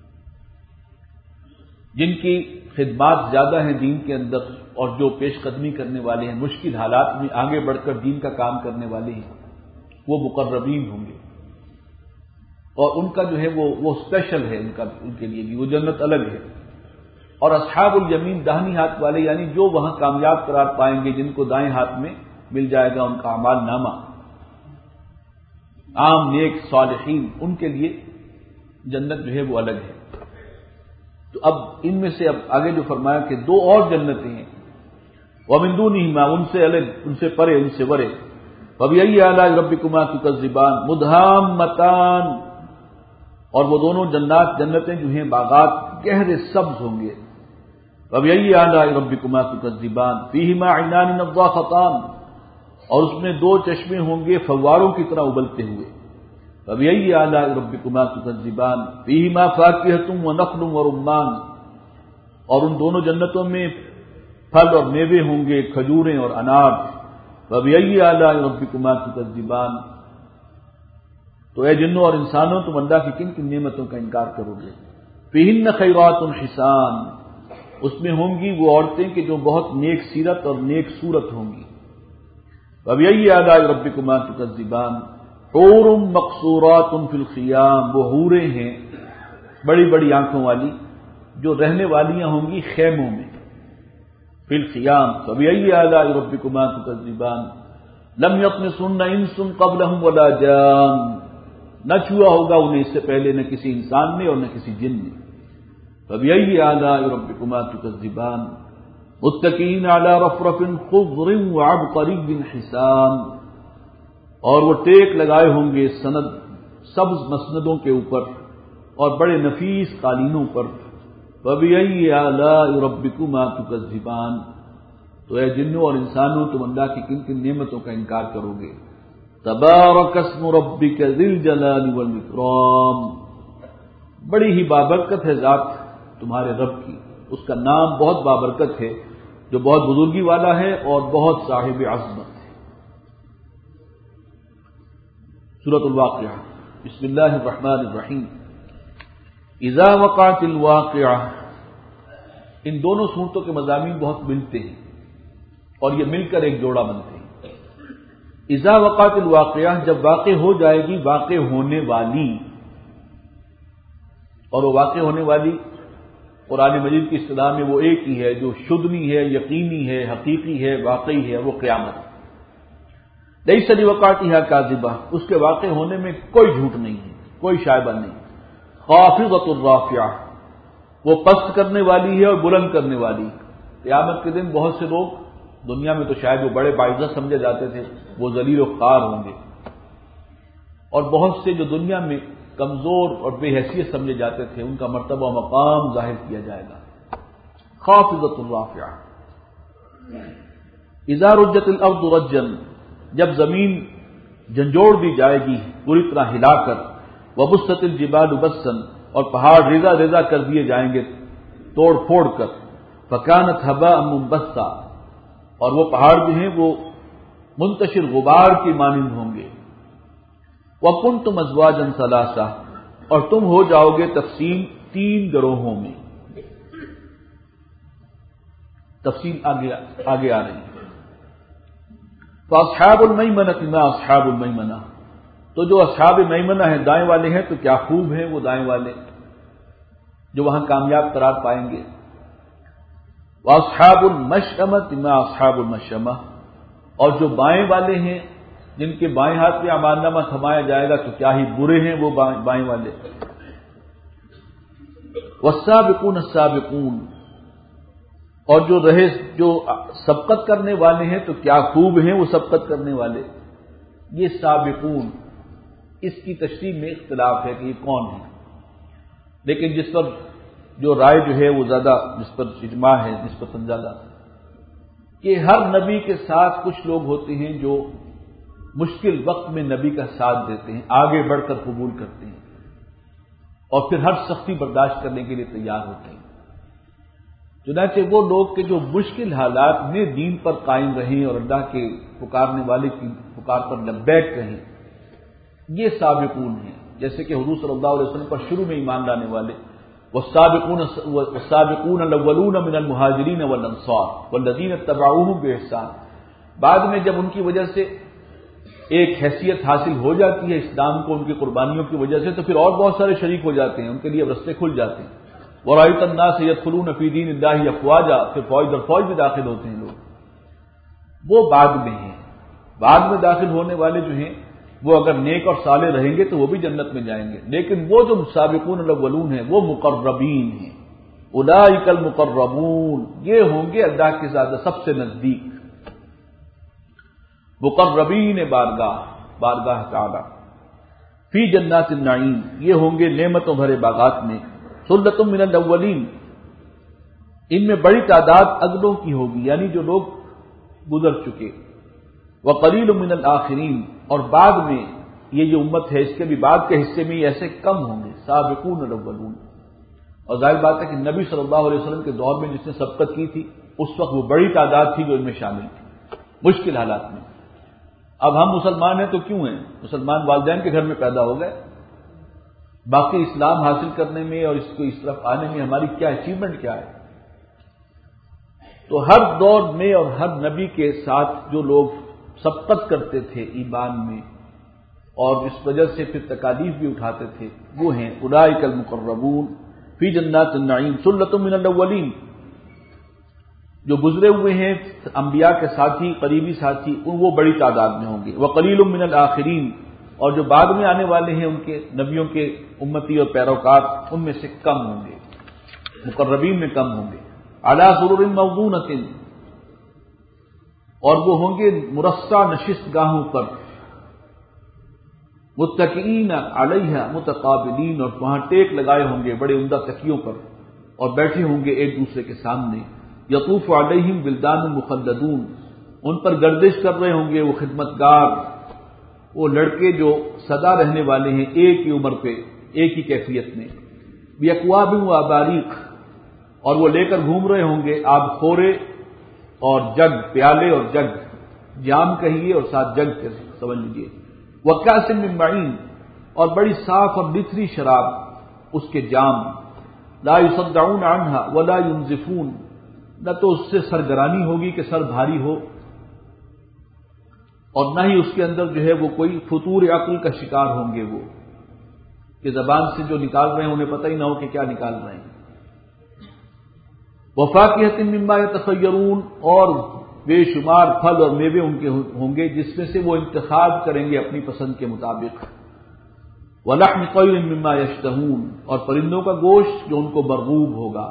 جن کی خدمات زیادہ ہیں دین کے اندر اور جو پیش قدمی کرنے والے ہیں، مشکل حالات میں آگے بڑھ کر دین کا کام کرنے والے ہیں، وہ مقربین ہوں گے، اور ان کا جو ہے وہ اسپیشل ہے، ان کے لیے بھی وہ جنت الگ ہے۔ اور اصحاب الیمین داہنی ہاتھ والے، یعنی جو وہاں کامیاب قرار پائیں گے، جن کو دائیں ہاتھ میں مل جائے گا ان کا اعمال نامہ، عام نیک صالحین، ان کے لیے جنت جو ہے وہ الگ ہے۔ تو اب ان میں سے اب آگے جو فرمایا کہ دو اور جنتیں ہیں، وَمِن دُونِهِمَا، ان سے الگ، ان سے پرے، ان سے ورے۔ فَبِأَيِّ آلَاءِ رَبِّكُمَا تُكَذِّبَانِ مُدْهَامَّتَانِ، اور وہ دونوں جنتیں جو ہیں باغات گہرے سبز ہوں گے۔ فبأي آلاء ربكما تكذبان فيهما عينان نضاختان، اور اس میں دو چشمے ہوں گے فواروں کی طرح ابلتے ہوئے. فبأي آلاء ربكما تكذبان فيهما فاكهة ونخل ورمان، اور ان دونوں جنتوں میں پھل اور میوے ہوں گے، کھجوریں اور انار. فبأي آلاء ربكما تكذبان، تو اے جنوں اور انسانوں تم اللہ کی کن کن نعمتوں کا انکار کرو گے. فیہن خیرات حسان، اس میں ہوں گی وہ عورتیں کہ جو بہت نیک سیرت اور نیک صورت ہوں گی. فبأي آلاء ربكما تكذبان حور مقصورات فی الخیام، وہ حوریں ہیں بڑی بڑی آنکھوں والی جو رہنے والیاں ہوں گی خیموں میں. فی الخیام. فبأي آلاء ربكما تكذبان لم يطمثن انس قبلهم ولا جان، نہ چھوا ہوگا انہیں اس سے پہلے نہ کسی انسان نے اور نہ کسی جن نے. فبأي آلاء ربكما تكذبان متكئين على رفرف خضر وعبقري حسان، اور وہ ٹیک لگائے ہوں گے سبز مسندوں کے اوپر اور بڑے نفیس قالینوں پر. فبأي آلاء ربكما تكذبان، تو اے جنوں اور انسانوں تم اللہ کی کن کن نعمتوں کا انکار کرو گے. تبارک اسم ربک ذی الجلال والاکرام، بڑی ہی بابرکت ہے ذات تمہارے رب کی، اس کا نام بہت بابرکت ہے جو بہت بزرگی والا ہے اور بہت صاحب عظمت ہے. سورۃ الواقعہ. بسم اللہ الرحمن الرحیم. اذا وقعت الواقعہ، ان دونوں صورتوں کے مضامین بہت ملتے ہیں اور یہ مل کر ایک جوڑا بنتے ہیں. اذا وقعت الواقعہ، جب واقع ہو جائے گی واقع ہونے والی، اور وہ واقع ہونے والی قرآن مجید کی اصطلاح میں وہ ایک ہی ہے جو شدنی ہے، یقینی ہے، حقیقی ہے، واقعی ہے، وہ قیامت. لیس لوقعتها کاذبہ، اس کے واقع ہونے میں کوئی جھوٹ نہیں ہے، کوئی شائبہ نہیں. خافضۃ الرافعہ، وہ پست کرنے والی ہے اور بلند کرنے والی. قیامت کے دن بہت سے لوگ دنیا میں تو شاید وہ بڑے باعزت سمجھے جاتے تھے، وہ ذلیل و خوار ہوں گے، اور بہت سے جو دنیا میں کمزور اور بے حیثیت سمجھے جاتے تھے ان کا مرتبہ و مقام ظاہر کیا جائے گا. خافضۃ الرافعہ. اذا رجت الارض رجا، جب زمین جھنجھوڑ دی جائے گی پوری طرح ہلا کر. وبست الجبال بسا، اور پہاڑ ریزہ ریزہ کر دیے جائیں گے توڑ پھوڑ کر. فکانت ہباء منبثا، اور وہ پہاڑ جو ہیں وہ منتشر غبار کی مانند ہوں گے. وَكُنْتُمْ أَزْوَاجًا ثَلَاثَةً، اور تم ہو جاؤ گے تقسیم 3 گروہوں میں. تفصیل آگے آ رہی ہے. فَأَصْحَابُ الْمَيْمَنَةِ مَا أَصْحَابُ الْمَيْمَنَةِ، تو جو اصحاب میمنہ ہیں دائیں والے ہیں تو کیا خوب ہیں وہ دائیں والے جو وہاں کامیاب قرار پائیں گے. وَأَصْحَابُ الْمَشْأَمَةِ مَا أَصْحَابُ الْمَشْأَمَةِ، اور جو بائیں والے ہیں جن کے بائیں ہاتھ میں اعمال نامہ تھمایا جائے گا تو کیا ہی برے ہیں وہ بائیں والے. والسابقون السابقون، اور جو سبقت کرنے والے ہیں تو کیا خوب ہیں وہ سبقت کرنے والے. یہ سابقون، اس کی تشریح میں اختلاف ہے کہ یہ کون ہے، لیکن جس پر جو رائے جو ہے وہ زیادہ، جس پر اجماع ہے نسبتاً زیادہ، کہ ہر نبی کے ساتھ کچھ لوگ ہوتے ہیں جو مشکل وقت میں نبی کا ساتھ دیتے ہیں، آگے بڑھ کر قبول کرتے ہیں اور پھر ہر سختی برداشت کرنے کے لیے تیار ہوتے ہیں. چنانچہ وہ لوگ کہ جو مشکل حالات میں دین پر قائم رہیں اور اللہ کے پکارنے والے کی پکار پر لبیک رہیں، یہ سابقون ہیں. جیسے کہ حضور صلی اللہ علیہ وسلم پر شروع میں ایمان لانے والے والسابقون الاولون من المہاجرین والانصار والذین اتبعوهم بإحسان، بعد میں جب ان کی وجہ سے ایک حیثیت حاصل ہو جاتی ہے اسلام کو ان کی قربانیوں کی وجہ سے تو پھر اور بہت سارے شریک ہو جاتے ہیں، ان کے لیے رستے کھل جاتے ہیں. وَرَأَيْتَ النَّاسَ يَدْخُلُونَ فِي دِينِ اللَّهِ أَفْوَاجًا، پھر فوج در فوج میں داخل ہوتے ہیں لوگ. وہ بعد میں ہیں، بعد میں داخل ہونے والے جو ہیں وہ اگر نیک اور صالح رہیں گے تو وہ بھی جنت میں جائیں گے، لیکن وہ جو سابقون الاولون ہیں وہ مقربین ہیں. اولئک المقربون، یہ ہوں گے اللہ کے زیادہ سب سے نزدیک. مقربین بارگاہ تعالی. فی جنات النعیم، یہ ہوں گے نعمتوں بھرے باغات میں. ثلۃ من الاولین، ان میں بڑی تعداد اگلوں کی ہوگی، یعنی جو لوگ گزر چکے، وقلیل من الآخرین، اور بعد میں یہ جو امت ہے اس کے بھی بعد کے حصے میں ایسے کم ہوں گے، سابقون الاولون۔ اور ظاہر بات ہے کہ نبی صلی اللہ علیہ وسلم کے دور میں جس نے سبقت کی تھی اس وقت وہ بڑی تعداد تھی جو ان میں شامل تھی مشکل حالات میں۔ اب ہم مسلمان ہیں تو کیوں ہیں؟ مسلمان والدین کے گھر میں پیدا ہو گئے، باقی اسلام حاصل کرنے میں اور اس کو اس طرف آنے میں ہماری کیا اچیومنٹ کیا ہے؟ تو ہر دور میں اور ہر نبی کے ساتھ جو لوگ سبقت کرتے تھے ایمان میں اور اس وجہ سے پھر تکالیف بھی اٹھاتے تھے، وہ ہیں اولئک المقربون فی جنات النعیم ثلۃ من الاولین، جو گزرے ہوئے ہیں انبیاء کے ساتھی، قریبی ساتھی، وہ بڑی تعداد میں ہوں گے، وقلیل من الآخرین، اور جو بعد میں آنے والے ہیں ان کے نبیوں کے امتی اور پیروکار ان میں سے کم ہوں گے، مقربین میں کم ہوں گے، علی سرر موضونۃ، اور وہ ہوں گے مرصع نشست گاہوں پر، متکئین علیہا متقابلین، اور وہاں ٹیک لگائے ہوں گے بڑے عمدہ تکیوں پر اور بیٹھے ہوں گے ایک دوسرے کے سامنے، یطوف علیہم ولدان مخلدون، ان پر گردش کر رہے ہوں گے وہ خدمتگار، وہ لڑکے جو سدا رہنے والے ہیں ایک ہی عمر پہ ایک ہی کیفیت میں، باکواب و اباریق، اور وہ لے کر گھوم رہے ہوں گے آب خورے اور جگ، پیالے اور جگ، جام کہیے اور ساتھ جگ سمجھ لیجیے، وکأس من معین، اور بڑی صاف اور لتھری شراب اس کے جام، لا یصدعون عنہا ولا ینزفون، نہ تو اس سے سرگرانی ہوگی کہ سر بھاری ہو، اور نہ ہی اس کے اندر جو ہے وہ کوئی فطور عقل کا شکار ہوں گے، وہ کہ زبان سے جو نکال رہے ہیں انہیں پتہ ہی نہ ہو کہ کیا نکال رہے ہیں، وفاکہۃ مما یتخیرون، اور بے شمار پھل اور میوے ان کے ہوں گے جس میں سے وہ انتخاب کریں گے اپنی پسند کے مطابق، ولحم طیر مما یشتہون، اور پرندوں کا گوشت جو ان کو مرغوب ہوگا،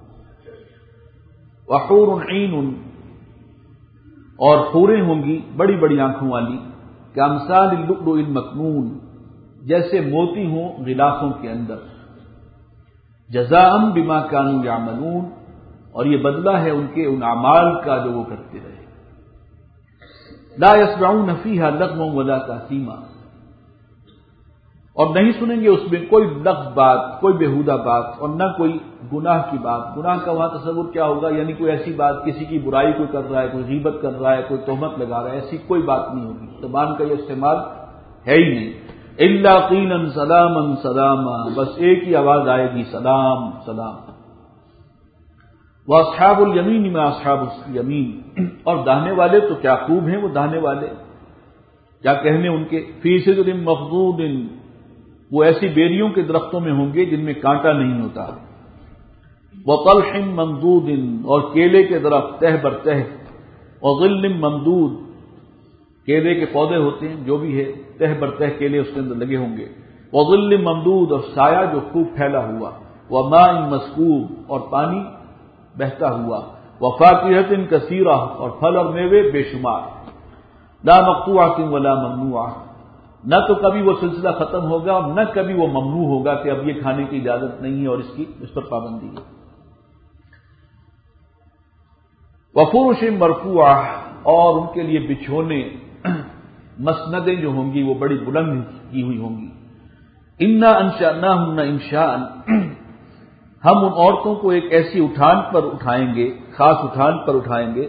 وحور عین، اور حوریں ہوں گی بڑی بڑی آنکھوں والی، کامثال اللؤلؤ المکنون، جیسے موتی ہوں غلافوں کے اندر، جزاء بما كانوا يعملون، اور یہ بدلہ ہے ان کے ان اعمال کا جو وہ کرتے رہے، لا يسمعون فيها لغوا ولا تأثیما، اور نہیں سنیں گے اس میں کوئی لغو بات، کوئی بیہودہ بات، اور نہ کوئی گناہ کی بات۔ گناہ کا وہاں تصور کیا ہوگا؟ یعنی کوئی ایسی بات، کسی کی برائی کوئی کر رہا ہے، کوئی غیبت کر رہا ہے، کوئی تہمت لگا رہا ہے، ایسی کوئی بات نہیں ہوگی، زبان کا یہ استعمال ہے ہی نہیں، الا قیلا سلاما سلاما، بس ایک ہی آواز آئے گی، سلام سلام۔ واصحاب الیمین ما اصحاب الیمین، اور داہنے والے تو کیا خوب ہیں وہ داہنے والے، کیا کہنے ان کے، فی سدر مخضود، وہ ایسی بیریوں کے درختوں میں ہوں گے جن میں کانٹا نہیں ہوتا، وطلح ممدود، اور کیلے کے درخت تہ بر تہ، وظل ممدود، کیلے کے پودے ہوتے ہیں جو بھی ہے، تہ بر تہ کیلے اس کے اندر لگے ہوں گے، وظل ممدود، اور سایہ جو خوب پھیلا ہوا، وماء مسکوب، اور پانی بہتا ہوا، وفاکہۃ کثیرہ، اور پھل اور میوے بے شمار، لا مقطوعۃ ولا ممنوعہ، نہ تو کبھی وہ سلسلہ ختم ہوگا اور نہ کبھی وہ ممنوع ہوگا کہ اب یہ کھانے کی اجازت نہیں ہے اور اس پر پابندی ہے، وفرش مرفوعہ، اور ان کے لیے بچھونے، مسندیں جو ہوں گی وہ بڑی بلند کی ہوئی ہوں گی، انا انشأناہن انشاء، ہم ان عورتوں کو ایک ایسی اٹھان پر اٹھائیں گے، خاص اٹھان پر اٹھائیں گے،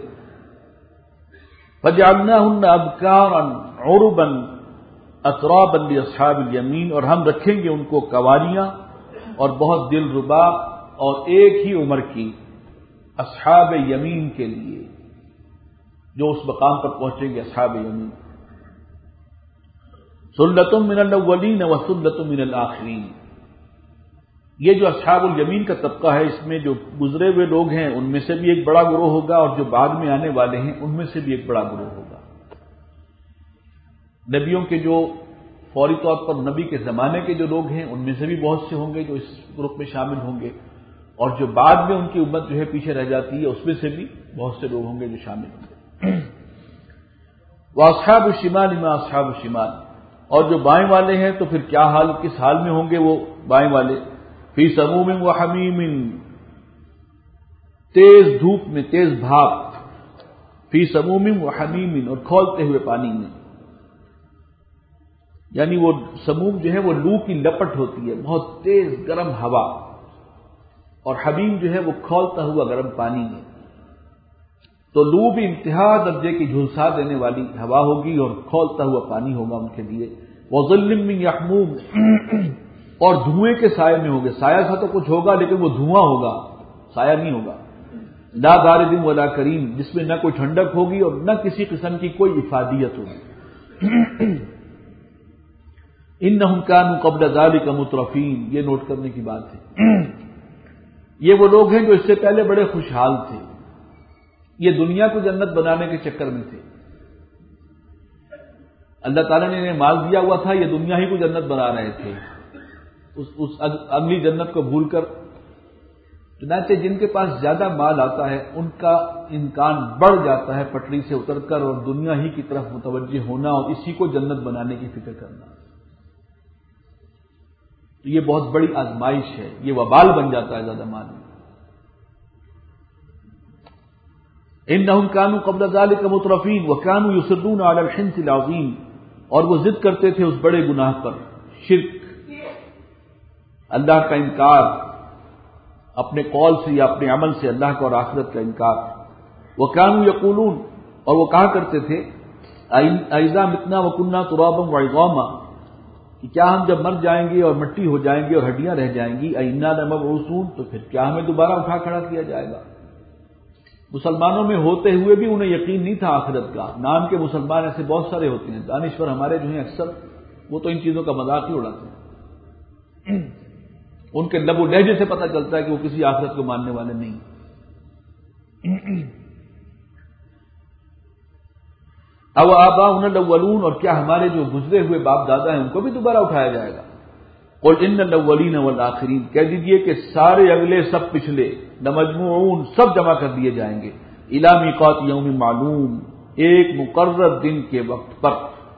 فجعلناہن ابکارا عربا اترابا لاصحاب الیمین، اور ہم رکھیں گے ان کو کنواریاں اور بہت دل ربا اور ایک ہی عمر کی اصحاب یمین کے لیے، جو اس مقام پر پہنچیں گے اصحاب یمین، ثلۃ من الاولین وثلۃ من الآخرین۔ یہ جو اصحاب الیمین کا طبقہ ہے اس میں جو گزرے ہوئے لوگ ہیں ان میں سے بھی ایک بڑا گروہ ہوگا، اور جو بعد میں آنے والے ہیں ان میں سے بھی ایک بڑا گروہ ہوگا۔ نبیوں کے جو فوری طور پر نبی کے زمانے کے جو لوگ ہیں ان میں سے بھی بہت سے ہوں گے جو اس گروپ میں شامل ہوں گے، اور جو بعد میں ان کی امت جو ہے پیچھے رہ جاتی ہے اس میں سے بھی بہت سے لوگ ہوں گے جو شامل ہوں گے۔ واصحاب الشمال ما اصحاب الشمال، اور جو بائیں والے ہیں تو پھر کیا حال، کس حال میں ہوں گے وہ بائیں والے، فی سموم و حمیم، تیز دھوپ میں، تیز بھاپ، فی سموم و حمیم، اور کھولتے ہوئے پانی میں. یعنی وہ سموم جو ہے وہ لو کی لپٹ ہوتی ہے، بہت تیز گرم ہوا، اور حمیم جو ہے وہ کھولتا ہوا گرم پانی میں. تو لو بھی انتہا درجے کی جھلسا دینے والی ہوا ہوگی اور کھولتا ہوا پانی ہوگا ان کے لیے. وظل من یحموم، اور دھوئیں کے سائے میں ہوگے. سایہ سا تو کچھ ہوگا لیکن وہ دھواں ہوگا، سایہ نہیں ہوگا. لا بارد ولا کریم، جس میں نہ کوئی ٹھنڈک ہوگی اور نہ کسی قسم کی کوئی افادیت ہوگی. انہم کانوا قبل ذلک مترفین، یہ نوٹ کرنے کی بات ہے. یہ وہ لوگ ہیں جو اس سے پہلے بڑے خوشحال تھے، یہ دنیا کو جنت بنانے کے چکر میں تھے. اللہ تعالیٰ نے انہیں مال دیا ہوا تھا، یہ دنیا ہی کو جنت بنا رہے تھے، اس اگلی جنت کو بھول کر. چنانچہ جن کے پاس زیادہ مال آتا ہے ان کا امکان بڑھ جاتا ہے پٹری سے اتر کر اور دنیا ہی کی طرف متوجہ ہونا اور اسی کو جنت بنانے کی فکر کرنا. تو یہ بہت بڑی آزمائش ہے، یہ وبال بن جاتا ہے زیادہ مال. انہم کانوا قبل ذلک مترفین وکانوا یصرون علی الحنث العظیم، اور وہ ضد کرتے تھے اس بڑے گناہ پر، شرک، اللہ کا انکار، اپنے قول سے یا اپنے عمل سے اللہ کا اور آخرت کا انکار. وکانوا یقولون، اور وہ کہا کرتے تھے، اذا متنا وکنا ترابا وعظاما، کہ کیا ہم جب مر جائیں گے اور مٹی ہو جائیں گے اور ہڈیاں رہ جائیں گی، انا لمبعوثون، تو پھر کیا ہمیں دوبارہ اٹھا کھڑا کیا جائے گا. مسلمانوں میں ہوتے ہوئے بھی انہیں یقین نہیں تھا آخرت کا. نام کے مسلمان ایسے بہت سارے ہوتے ہیں، دانشور ہمارے جو ہیں اکثر وہ تو ان چیزوں کا مذاق ہی اڑاتے ہیں. ان کے لب و لہجے سے پتہ چلتا ہے کہ وہ کسی آخرت کو ماننے والے نہیں. او آباؤنا الاولون، اور کیا ہمارے جو گزرے ہوئے باپ دادا ہیں ان کو بھی دوبارہ اٹھایا جائے گا. قل ان الاولین والآخرین، کہہ دیجئے کہ سارے اگلے سب پچھلے، لمجموعون، سب جمع کر دیے جائیں گے، الی میقات یوم معلوم، ایک مقرر دن کے وقت پر.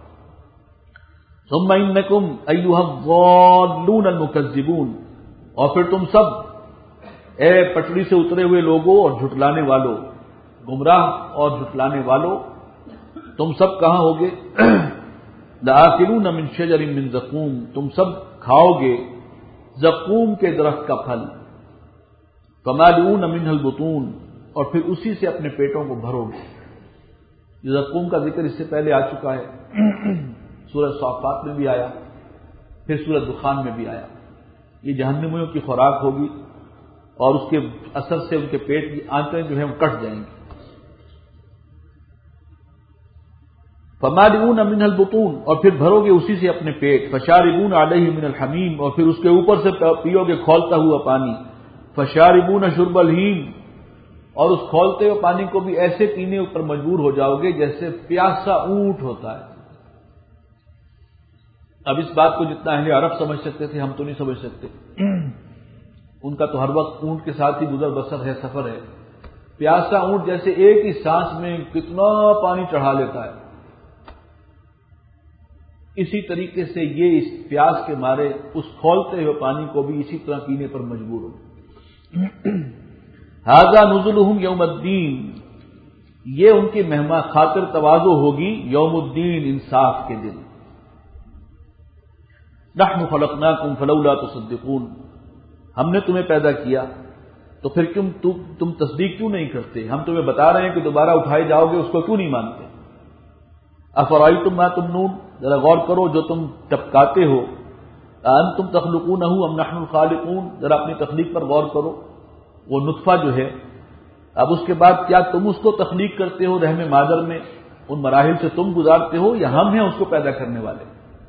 ثم انکم ایھا الضالون المکذبون، اور پھر تم سب اے پٹڑی سے اترے ہوئے لوگوں اور جھٹلانے والوں، گمراہ اور جھٹلانے والوں، تم سب کہاں ہوگے؟ لآکلون من شجر من زقوم، تم سب کھاؤ گے زقوم کے درخت کا پھل. فمالئون منہ البطون، اور پھر اسی سے اپنے پیٹوں کو بھرو گے. یہ زقوم کا ذکر اس سے پہلے آ چکا ہے، سورہ صافات میں بھی آیا، پھر سورہ دخان میں بھی آیا. یہ جہنمیوں کی خوراک ہوگی اور اس کے اثر سے ان کے پیٹ کی آنتیں جو ہیں وہ کٹ جائیں گی. فمالئون منہ البطون، اور پھر بھرو گے اسی سے اپنے پیٹ. فشاربون علیہ من الحمیم، اور پھر اس کے اوپر سے پیو گے کھولتا ہوا پانی. فشاربون شرب الہیم، اور اس کھولتے ہوئے پانی کو بھی ایسے پینے پر مجبور ہو جاؤ گے جیسے پیاسا اونٹ ہوتا ہے. اب اس بات کو جتنا اہل عرب سمجھ سکتے تھے ہم تو نہیں سمجھ سکتے. ان کا تو ہر وقت اونٹ کے ساتھ ہی گزر بسر ہے، سفر ہے. پیاسا اونٹ جیسے ایک ہی سانس میں کتنا پانی چڑھا لیتا ہے، اسی طریقے سے یہ اس پیاس کے مارے اس کھولتے ہوئے پانی کو بھی اسی طرح پینے پر مجبور ہو. ھذا نزلهم یوم الدین، یہ ان کی مہمان خاطر تواضع ہوگی یوم الدین، انصاف کے دن. نحن خلقناکم فلولا تصدقون، ہم نے تمہیں پیدا کیا تو پھر تم تصدیق کیوں نہیں کرتے؟ ہم تمہیں بتا رہے ہیں کہ دوبارہ اٹھائے جاؤ گے، اس کو کیوں نہیں مانتے؟ افرأیتم ما تمنون، ذرا غور کرو جو تم ٹپکاتے ہو. انتم تخلقونہ ام نحن الخالقون، ذرا اپنی تخلیق پر غور کرو. وہ نطفہ جو ہے، اب اس کے بعد کیا تم اس کو تخلیق کرتے ہو رحم مادر میں، ان مراحل سے تم گزارتے ہو، یا ہم ہیں اس کو پیدا کرنے والے؟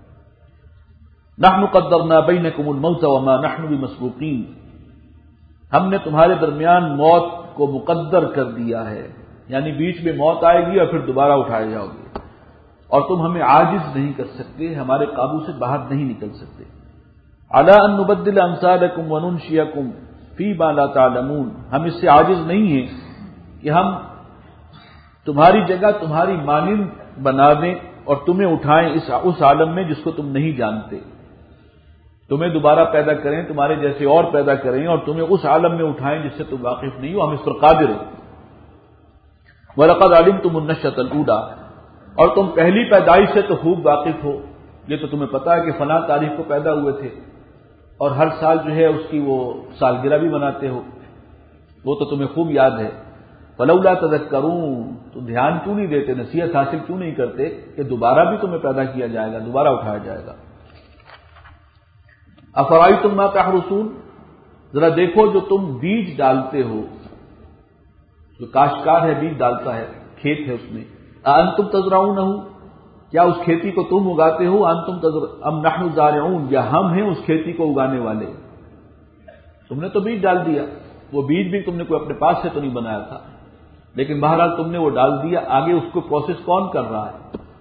نحن قدرنا بینکم الموت وما نحن بمسبوقین، ہم نے تمہارے درمیان موت کو مقدر کر دیا ہے، یعنی بیچ میں موت آئے گی اور پھر دوبارہ اٹھائے جاؤ گے، اور تم ہمیں عاجز نہیں کر سکتے، ہمارے قابو سے باہر نہیں نکل سکتے. علی ان نبدل امثالکم وننشئکم فی ما لا تعلمون، ہم اس سے عاجز نہیں ہیں کہ ہم تمہاری جگہ تمہاری مانند بنا دیں اور تمہیں اٹھائیں اس عالم میں جس کو تم نہیں جانتے. تمہیں دوبارہ پیدا کریں، تمہارے جیسے اور پیدا کریں، اور تمہیں اس عالم میں اٹھائیں جس سے تم واقف نہیں ہو، ہم اس پر قادر ہیں۔ وَلَقَدْ عَلِمْتُمُ النَّشْأَةَ الْأُولَىٰ، اور تم پہلی پیدائش سے تو خوب واقف ہو، یہ تو تمہیں پتا ہے کہ فلاں تاریخ کو پیدا ہوئے تھے، اور ہر سال جو ہے اس کی وہ سالگرہ بھی مناتے ہو، وہ تو تمہیں خوب یاد ہے۔ فَلَوْلَا تَذَكَّرُونَ، تو دھیان کیوں نہیں دیتے، نصیحت حاصل کیوں نہیں کرتے کہ دوبارہ بھی تمہیں پیدا کیا جائے گا، دوبارہ اٹھایا جائے گا۔ أَفَرَأَيْتُم مَّا تَحْرُثُونَ، ذرا دیکھو جو تم بیج ڈالتے ہو، جو کاشتکار ہے بیج ڈالتا ہے، کھیت ہے اس میں، أَأَنتُمْ تَزْرَعُونَهُ، کیا اس کھیتی کو تم اگاتے ہو، أَم نَحْنُ الزَّارِعُونَ، یا ہم ہیں اس کھیتی کو اگانے والے؟ تم نے تو بیج ڈال دیا، وہ بیج بھی تم نے کوئی اپنے پاس سے تو نہیں بنایا تھا، لیکن بہرحال تم نے وہ ڈال دیا، آگے اس کو پروسیس کون کر رہا ہے؟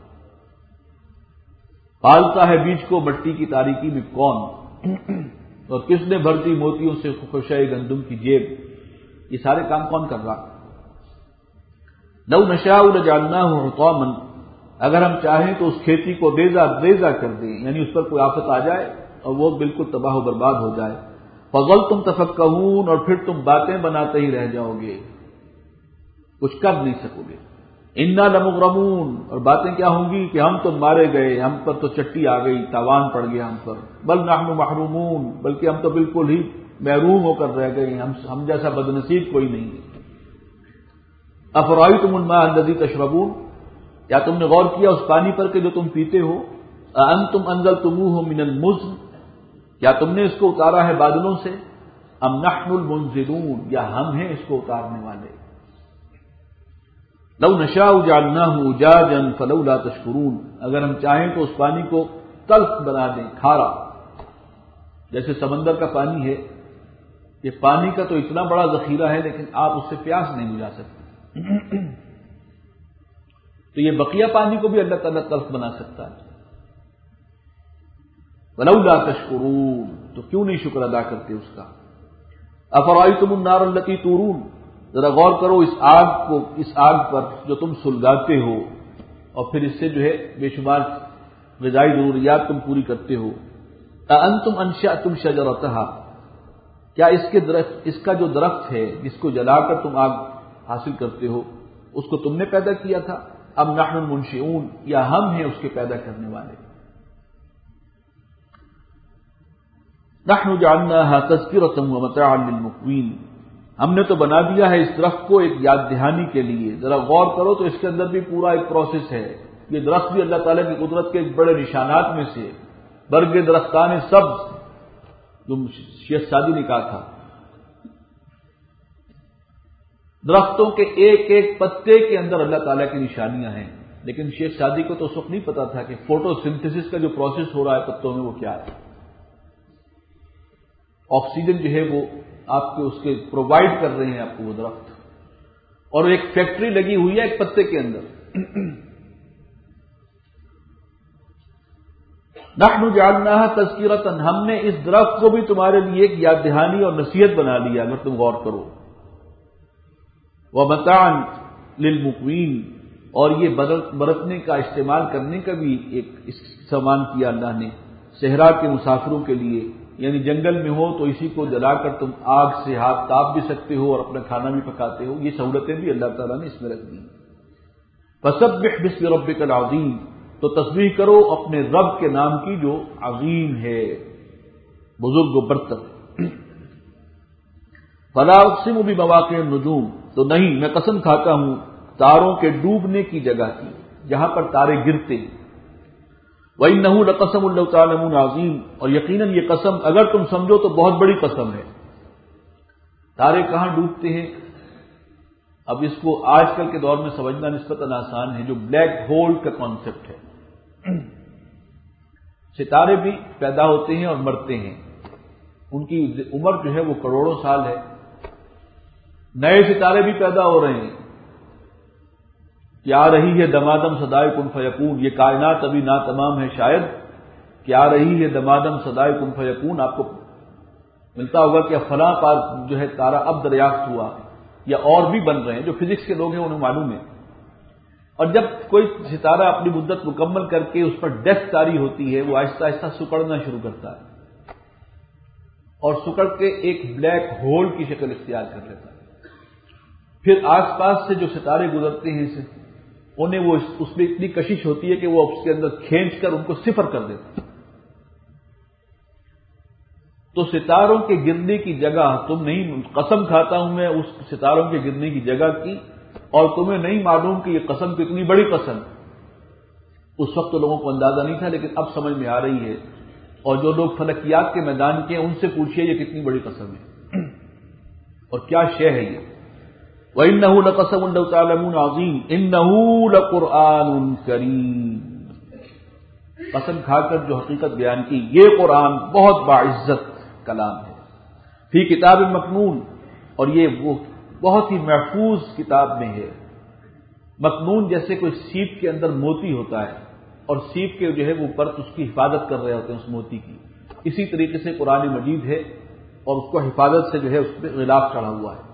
پالتا ہے بیج کو مٹی کی تاریکی میں کون؟ اور کس نے بھر دی موتیوں سے خشۂ گندم کی جیب؟ یہ سارے کام کون کر رہا؟ لو نشاء لجعلناه حطاما، اگر ہم چاہیں تو اس کھیتی کو ریزہ کر دیں، یعنی اس پر کوئی آفت آ جائے اور وہ بالکل تباہ و برباد ہو جائے۔ فظلتم تفکہون، اور پھر تم باتیں بناتے ہی رہ جاؤ گے، کچھ کر نہیں سکو گے۔ انا لمغرمون، اور باتیں کیا ہوں گی کہ ہم تو مارے گئے، ہم پر تو چٹی آ گئی، تاوان پڑ گیا ہم پر۔ بل نحن محرومون، بلکہ ہم تو بالکل ہی محروم ہو کر رہ گئے، ہم جیسا بدنصیب کوئی نہیں۔ افرأیتم الماء الذی تشربون، کیا تم نے غور کیا اس پانی پر کہ جو تم پیتے ہو؟ اانتم انزلتموہ من المزن، کیا تم نے اس کو اتارا ہے بادلوں سے؟ ام نحن المنزلون، یا ہم ہیں اس کو اتارنے والے؟ لو نشاء جعلناہ اجاجا فلولا تشکرون، اگر ہم چاہیں تو اس پانی کو تلخ بنا دیں، کھارا، جیسے سمندر کا پانی ہے، یہ پانی کا تو اتنا بڑا ذخیرہ ہے لیکن آپ اس سے پیاس نہیں بجھا سکتے، تو یہ بقیہ پانی کو بھی اللہ تعالیٰ تلخ بنا سکتا ہے۔ ولولا تشکرون، تو کیوں نہیں شکر ادا کرتے اس کا؟ افرأیتم النار التی تورون، ذرا غور کرو اس آگ پر جو تم سلگاتے ہو اور پھر اس سے جو ہے بے شمار غذائی ضروریات تم پوری کرتے ہو۔ اانتم انشأتم شجرتها، کیا اس کا جو درخت ہے جس کو جلا کر تم آگ حاصل کرتے ہو، اس کو تم نے پیدا کیا تھا؟ ام نحن المنشئون، یا ہم ہیں اس کے پیدا کرنے والے؟ نحن جعلناها تذکرۃ ومتاعا للمقوین، ہم نے تو بنا دیا ہے اس درخت کو ایک یاد دہانی کے لیے۔ ذرا غور کرو تو اس کے اندر بھی پورا ایک پروسیس ہے، یہ درخت بھی اللہ تعالیٰ کی قدرت کے ایک بڑے نشانات میں سے، برگ درختان سبز، جو شیخ سعدی نے کہا تھا، درختوں کے ایک ایک پتے کے اندر اللہ تعالیٰ کی نشانیاں ہیں، لیکن شیخ سعدی کو تو اس وقت نہیں پتا تھا کہ فوٹو سنتھسس کا جو پروسیس ہو رہا ہے پتوں میں وہ کیا ہے۔ آکسیجن جو ہے وہ آپ کے اس کے پرووائڈ کر رہے ہیں آپ کو وہ درخت، اور ایک فیکٹری لگی ہوئی ہے ایک پتے کے اندر۔ نحن جعلناها تذکرۃ، ہم نے اس درخت کو بھی تمہارے لیے ایک یاد دہانی اور نصیحت بنا لیا اگر تم غور کرو۔ ومتاعا للمقوین، اور یہ برتنے کا استعمال کرنے کا بھی ایک سامان کیا اللہ نے صحرا کے مسافروں کے لیے، یعنی جنگل میں ہو تو اسی کو جلا کر تم آگ سے ہاتھ تاپ بھی سکتے ہو اور اپنا کھانا بھی پکاتے ہو، یہ سہولتیں بھی اللہ تعالیٰ نے اس میں رکھ دی۔ فسبح باسم ربک العظیم، تو تسبیح کرو اپنے رب کے نام کی جو عظیم ہے، بزرگ و برتر۔ فلا اقسم بمواقع النجوم، تو نہیں میں قسم کھاتا ہوں تاروں کے ڈوبنے کی جگہ کی، جہاں پر تارے گرتے ہیں۔ وَإِنَّهُ لَقَسَمٌ لَوْ تَعْلَمُونَ عَظِيمٌ، اور یقیناً یہ قسم اگر تم سمجھو تو بہت بڑی قسم ہے۔ تارے کہاں ڈوبتے ہیں؟ اب اس کو آج کل کے دور میں سمجھنا نسبتاً آسان ہے، جو بلیک ہول کا کانسیپٹ ہے۔ ستارے بھی پیدا ہوتے ہیں اور مرتے ہیں، ان کی عمر جو ہے وہ کروڑوں سال ہے، نئے ستارے بھی پیدا ہو رہے ہیں، کیا آ رہی ہے دمادم صدائے کن فیکون، یہ کائنات ابھی ناتمام ہے شاید، کیا آ رہی ہے دمادم صدائے کن فیکون، آپ کو ملتا ہوگا کہ فلاں پاس جو ہے تارا اب دریافت ہوا، یا اور بھی بن رہے ہیں، جو فزکس کے لوگ ہیں انہیں معلوم ہے۔ اور جب کوئی ستارہ اپنی مدت مکمل کر کے اس پر ڈیتھ طاری ہوتی ہے، وہ آہستہ آہستہ سکڑنا شروع کرتا ہے، اور سکڑ کے ایک بلیک ہول کی شکل اختیار کر لیتا ہے. پھر آس پاس سے جو ستارے گزرتے ہیں انہیں وہ اس میں اتنی کشش ہوتی ہے کہ وہ اس کے اندر کھینچ کر ان کو صفر کر دیتا ہے. تو ستاروں کے گرنے کی جگہ تم نہیں، قسم کھاتا ہوں میں اس ستاروں کے گرنے کی جگہ کی، اور تمہیں نہیں معلوم کہ یہ قسم کتنی بڑی قسم. اس وقت تو لوگوں کو اندازہ نہیں تھا، لیکن اب سمجھ میں آ رہی ہے. اور جو لوگ فلکیات کے میدان کے ہیں ان سے پوچھئے یہ کتنی بڑی قسم ہے اور کیا شے ہے یہ. وَإِنَّهُ لَقَسَمٌ لَوْ تَعْلَمُونَ عَظِيمٌ إِنَّهُ لَقُرْآنٌ كَرِيمٌ. قسم کھا کر جو حقیقت بیان کی، یہ قرآن بہت باعزت کلام ہے. فی کتاب مکنون، اور یہ وہ بہت ہی محفوظ کتاب میں ہے. مکنون جیسے کوئی سیپ کے اندر موتی ہوتا ہے اور سیپ کے جو ہے وہ پر اس کی حفاظت کر رہے ہوتے ہیں اس موتی کی، اسی طریقے سے قرآن مجید ہے اور اس کو حفاظت سے جو ہے اس پہ غلاف چڑھا ہوا ہے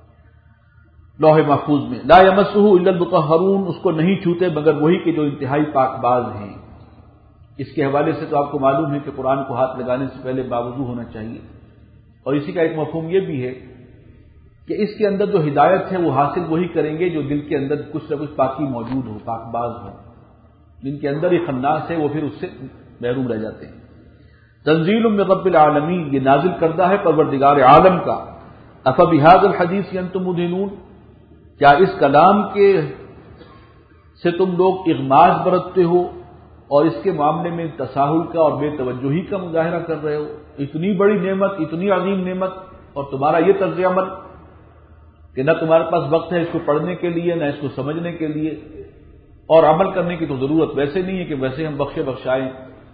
لوح محفوظ میں. لا یمسہ الا المطہرون، اس کو نہیں چھوتے مگر وہی کہ جو انتہائی پاک باز ہیں. اس کے حوالے سے تو آپ کو معلوم ہے کہ قرآن کو ہاتھ لگانے سے پہلے باوضو ہونا چاہیے. اور اسی کا ایک مفہوم یہ بھی ہے کہ اس کے اندر جو ہدایت ہے وہ حاصل وہی کریں گے جو دل کے اندر کچھ نہ کچھ پاکی موجود ہو، پاک باز ہو. جن کے اندر ہی خناس ہے وہ پھر اس سے محروم رہ جاتے ہیں. تنزیل من رب العالمین، یہ نازل کردہ ہے پروردگار عالم کا. افبہذا الحدیث انتم مدہنون، کیا اس کلام کے سے تم لوگ اغماض برتتے ہو اور اس کے معاملے میں تساہل کا اور بے توجہی کا مظاہرہ کر رہے ہو؟ اتنی بڑی نعمت، اتنی عظیم نعمت، اور تمہارا یہ طرز عمل کہ نہ تمہارے پاس وقت ہے اس کو پڑھنے کے لیے، نہ اس کو سمجھنے کے لیے، اور عمل کرنے کی تو ضرورت ویسے نہیں ہے کہ ویسے ہم بخشائیں.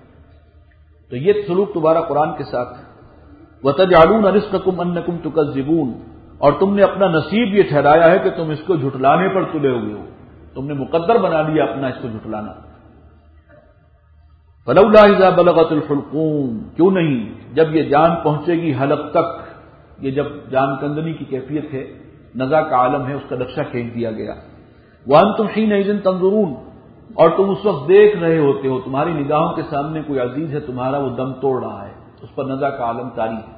تو یہ سلوک تمہارا قرآن کے ساتھ. وَتَجْعَلُونَ رِزْقَكُمْ أَنَّكُمْ تُكَذِّبُونَ، اور تم نے اپنا نصیب یہ ٹھہرایا ہے کہ تم اس کو جھٹلانے پر تلے ہوئے ہو. تم نے مقدر بنا لیا اپنا اس کو جھٹلانا. فَلَوْلَا إِذَا بَلَغَتِ الْحُلْقُومَ، کیوں نہیں جب یہ جان پہنچے گی حلق تک. یہ جب جان کندنی کی کیفیت ہے، نزا کا عالم ہے، اس کا نقشہ کھینچ دیا گیا. وَأَنْتُمْ حِينَئِذٍ تَنظُرُونَ، اور تم اس وقت دیکھ رہے ہوتے ہو، تمہاری نگاہوں کے سامنے کوئی عزیز ہے تمہارا، وہ دم توڑ رہا ہے، اس پر نزا کا عالم طاری ہے.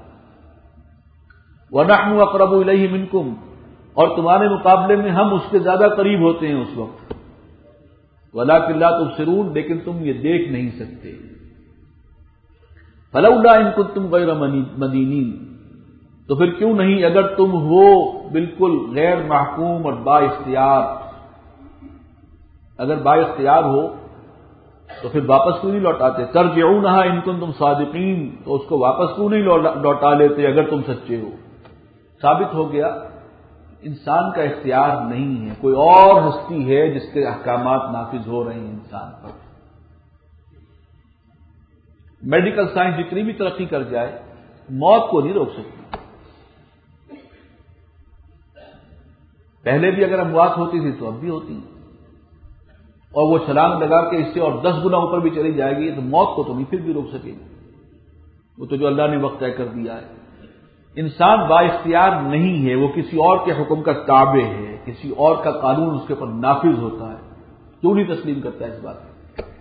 وَنَحْنُ أَقْرَبُ إِلَيْهِ مِنْكُمْ، اور تمہارے مقابلے میں ہم اس کے زیادہ قریب ہوتے ہیں اس وقت. وَلَٰكِن لَا تُبْصِرُونَ، لیکن تم یہ دیکھ نہیں سکتے. فَلَوْلَا إِن كُنتُمْ غَيْرَ مَدِينِينَ، تو پھر کیوں نہیں اگر تم ہو بالکل غیر محکوم اور با اختیار، اگر با اختیار ہو تو پھر واپس کیوں نہیں لوٹاتے؟ ترجعونها ان کنتم صادقین، تو اس کو واپس کیوں نہیں لوٹا لیتے اگر تم سچے ہو؟ ثابت ہو گیا انسان کا اختیار نہیں ہے، کوئی اور ہستی ہے جس کے احکامات نافذ ہو رہے ہیں انسان پر. میڈیکل سائنس جتنی بھی ترقی کر جائے موت کو نہیں روک سکتی. پہلے بھی اگر اموات ہوتی تھی تو اب بھی ہوتی ہیں، اور وہ چھلانگ لگا کے اس سے اور 10 گنا اوپر بھی چلی جائے گی تو موت کو تو نہیں پھر بھی روک سکے گی. وہ تو جو اللہ نے وقت طے کر دیا ہے. انسان با اختیار نہیں ہے، وہ کسی اور کے حکم کا تابع ہے، کسی اور کا قانون اس کے اوپر نافذ ہوتا ہے. کیوں نہیں تسلیم کرتا ہے اس بات کو؟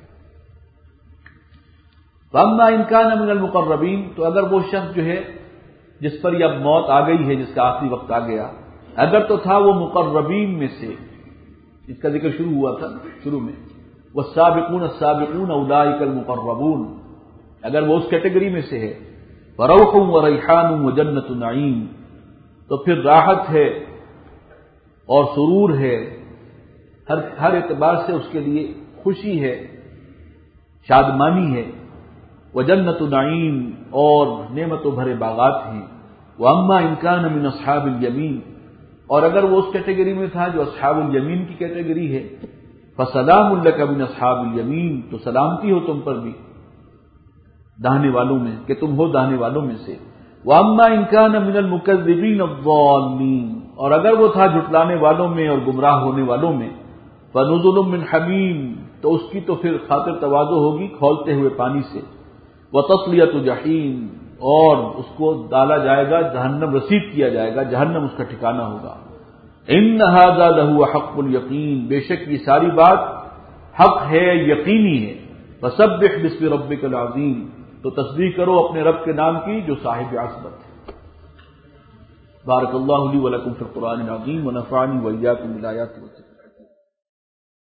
فَأَمَّا إِن كَانَ مِنَ الْمُقَرَّبِينَ، تو اگر وہ شخص جو ہے جس پر یہ اب موت آ گئی ہے، جس کا آخری وقت آ گیا، اگر تو تھا وہ مقربین میں سے، اس کا ذکر شروع ہوا تھا شروع میں، وَالسَّابِقُونَ السَّابِقُونَ أُولَٰئِكَ الْمُقَرَّبُونَ، اگر وہ اس کیٹیگری میں سے ہے، فَرَوْحٌ وَرَيْحَانٌ وَجَنَّةُ نَعِيمٍ، تو پھر راحت ہے اور سرور ہے، ہر اعتبار سے اس کے لیے خوشی ہے، شادمانی ہے. وَجَنَّةُ نَعِيمٍ، اور نعمتوں بھرے باغات ہیں. وَأَمَّا إِن كَانَ مِنْ أَصْحَابِ الْيَمِينِ، اور اگر وہ اس کیٹیگری میں تھا جو اصحاب الیمین کی کیٹیگری ہے، فَسَلَامٌ لَكَ مِنْ أَصْحَابِ الْيَمِينِ، تو سلامتی ہو تم پر بھی داہنے والوں میں، کہ تم ہو داہنے والوں میں سے. وَأَمَّا إِن كَانَ مِنَ الْمُكَذِّبِينَ الضَّالِّينَ، اور اگر وہ تھا جھٹلانے والوں میں اور گمراہ ہونے والوں میں، فَنُزُلٌ مِّنْ حَمِيمٍ، تو اس کی تو پھر خاطر تواضع ہوگی کھولتے ہوئے پانی سے. وَتَصْلِيَةُ جَحِيمٍ، اور اس کو ڈالا جائے گا جہنم، رسید کیا جائے گا جہنم، اس کا ٹھکانہ ہوگا. إِنَّ هَذَا لَهُوَ حَقُّ الْيَقِينِ، بے شک یہ ساری بات حق ہے، یقینی ہے. فَسَبِّحْ بِاسْمِ رَبِّكَ الْعَظِيمِ، تو تصدیق کرو اپنے رب کے نام کی جو صاحب عصمت ہے۔ بارک اللہ لی ولکم فی القرآن العظیم ونفعنی وإیاکم بالآیات والذکر